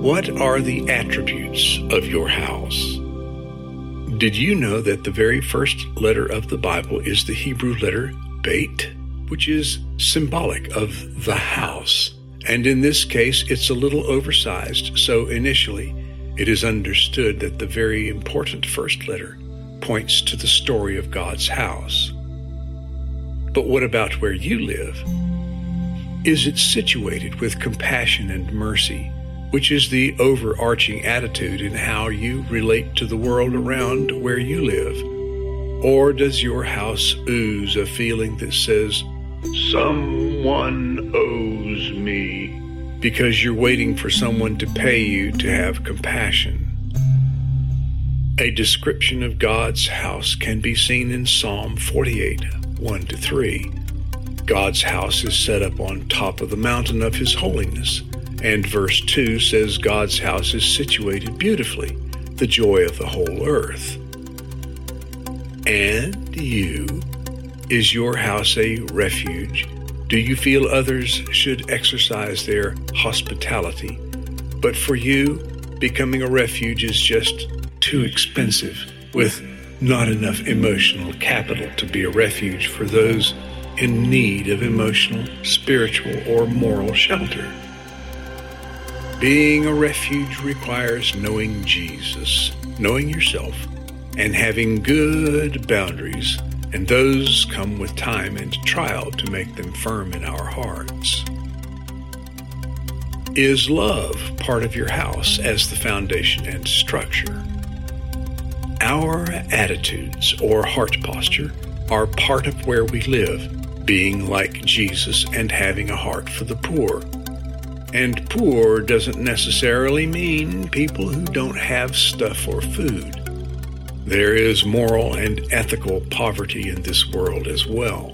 What are the attributes of your house? Did you know that the very first letter of the Bible is the Hebrew letter Bet, which is symbolic of the house? And in this case, it's a little oversized, so initially it is understood that the very important first letter points to the story of God's house. But what about where you live? Is it situated with compassion and mercy, which is the overarching attitude in how you relate to the world around where you live? Or does your house ooze a feeling that says, someone owes me, because you're waiting for someone to pay you to have compassion? A description of God's house can be seen in Psalm 48, 1-3. God's house is set up on top of the mountain of His holiness. And verse 2 says God's house is situated beautifully, the joy of the whole earth. And you, is your house a refuge? Do you feel others should exercise their hospitality? But for you, becoming a refuge is just too expensive, with not enough emotional capital to be a refuge for those in need of emotional, spiritual, or moral shelter. Being a refuge requires knowing Jesus, knowing yourself, and having good boundaries, and those come with time and trial to make them firm in our hearts. Is love part of your house as the foundation and structure? Our attitudes or heart posture are part of where we live, being like Jesus and having a heart for the poor. And poor doesn't necessarily mean people who don't have stuff or food. There is moral and ethical poverty in this world as well.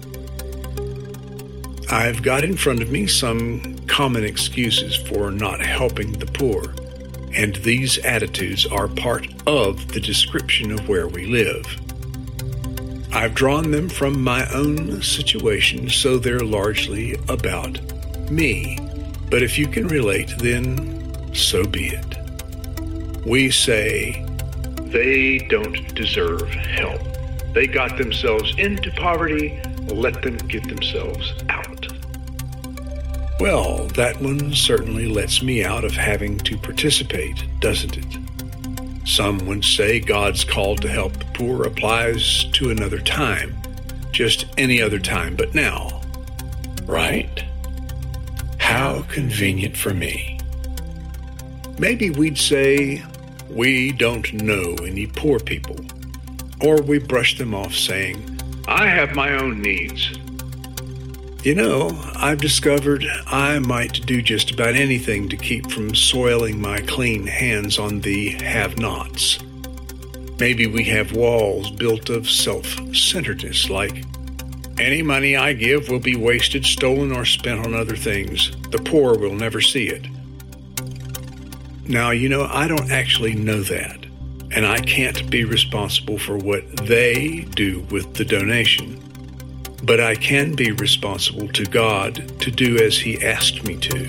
I've got in front of me some common excuses for not helping the poor, and these attitudes are part of the description of where we live. I've drawn them from my own situation, so they're largely about me. But if you can relate, then so be it. We say, they don't deserve help. They got themselves into poverty, let them get themselves out. Well, that one certainly lets me out of having to participate, doesn't it? Some would say God's call to help the poor applies to another time, just any other time but now, right? How convenient for me. Maybe we'd say, we don't know any poor people, or we brush them off saying, I have my own needs. You know, I've discovered I might do just about anything to keep from soiling my clean hands on the have-nots. Maybe we have walls built of self-centeredness, like, any money I give will be wasted, stolen, or spent on other things. The poor will never see it. Now, you know, I don't actually know that, and I can't be responsible for what they do with the donation. But I can be responsible to God to do as He asked me to.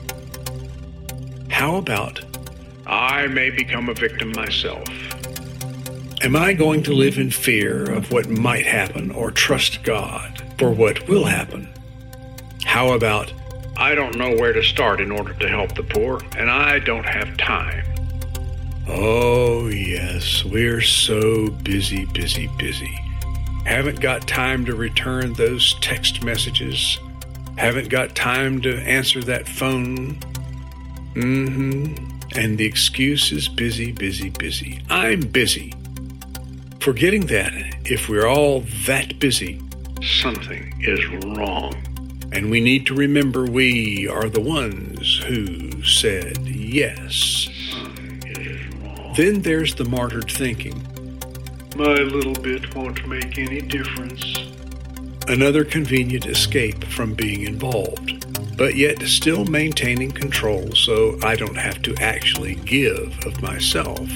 How about, I may become a victim myself? Am I going to live in fear of what might happen or trust God for what will happen? How about, I don't know where to start in order to help the poor, and I don't have time? Oh, yes, we're so busy. Haven't got time to return those text messages. Haven't got time to answer that phone. And the excuse is busy. I'm busy. Forgetting that if we're all that busy, something is wrong. And we need to remember we are the ones who said yes. Then there's the martyred thinking. My little bit won't make any difference. Another convenient escape from being involved, but yet still maintaining control so I don't have to actually give of myself.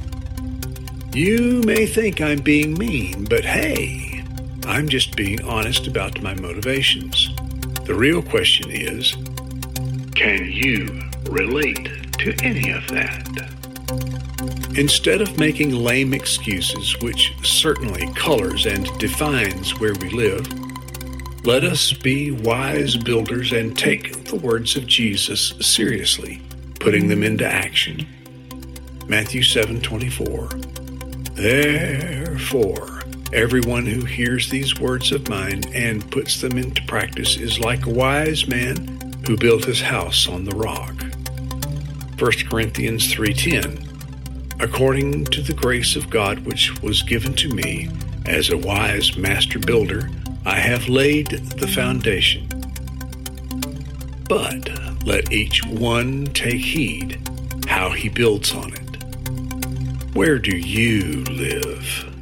You may think I'm being mean, but hey, I'm just being honest about my motivations. The real question is, can you relate to any of that. Instead of making lame excuses, which certainly colors and defines where we live, let us be wise builders and take the words of Jesus seriously, putting them into action. Matthew 7:24. Therefore, everyone who hears these words of mine and puts them into practice is like a wise man who built his house on the rock. 1 Corinthians 3:10. According to the grace of God which was given to me as a wise master builder, I have laid the foundation. But let each one take heed how he builds on it. Where do you live?